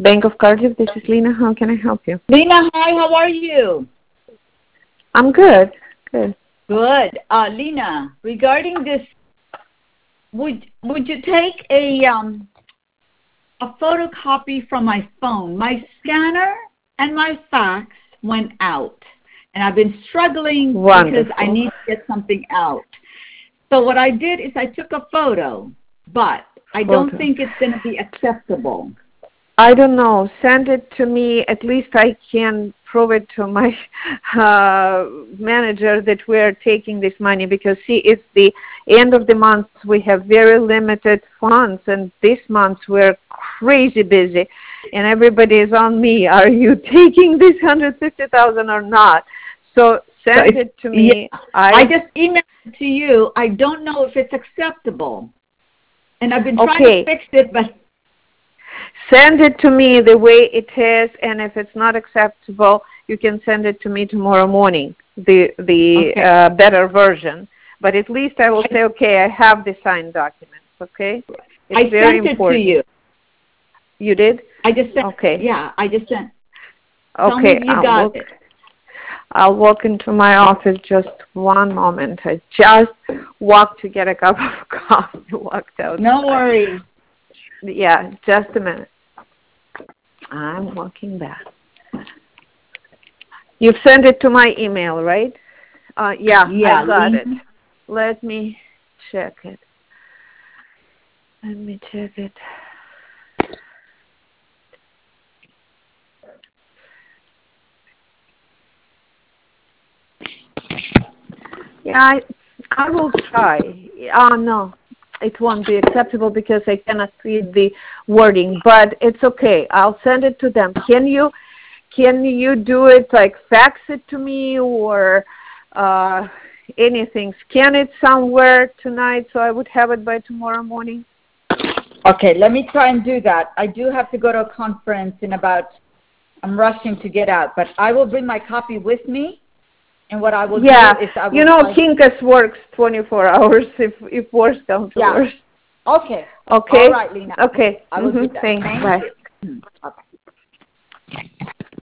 Bank of Cardiff, this is Lena. How can I help you? Lena, hi, how are you? I'm good. Good. Good. Lena, regarding this, would you take a photocopy from my phone? My scanner and my fax went out, and I've been struggling because I need to get something out. So what I did is I took a photo, but I don't think it's going to be acceptable. I don't know. Send it to me. At least I can prove it to my manager that we're taking this money, because see, it's the end of the month. We have very limited funds, and this month we're crazy busy, and everybody is on me. Are you taking this $150,000 or not? So send it to me. Yeah, I just emailed it to you. I don't know if it's acceptable, and I've been trying to fix it, but send it to me the way it is, and if it's not acceptable, you can send it to me tomorrow morning, the better version. But at least I will say, okay, I have the signed documents, okay? It's very important. It to you. You did? I just sent. Okay. Yeah, I just sent. Okay. Tell me if you got it. I'll walk into my office just one moment. I just walked to get a cup of coffee, walked out. No worries. Yeah, just a minute. I'm walking back. You've sent it to my email, right? Yeah, I got it. Let me check it. Yeah, I will try. No, it won't be acceptable because I cannot read the wording, but it's okay. I'll send it to them. Can you do it, like fax it to me or anything? Scan it somewhere tonight so I would have it by tomorrow morning? Okay, let me try and do that. I do have to go to a conference in I'm rushing to get out, but I will bring my copy with me. And what I will do is I will... Kinkas works 24 hours if worse comes to worse. Okay. Okay. All right, Lena. Okay. I will do that. Thanks. Thank Bye. you. Bye-bye.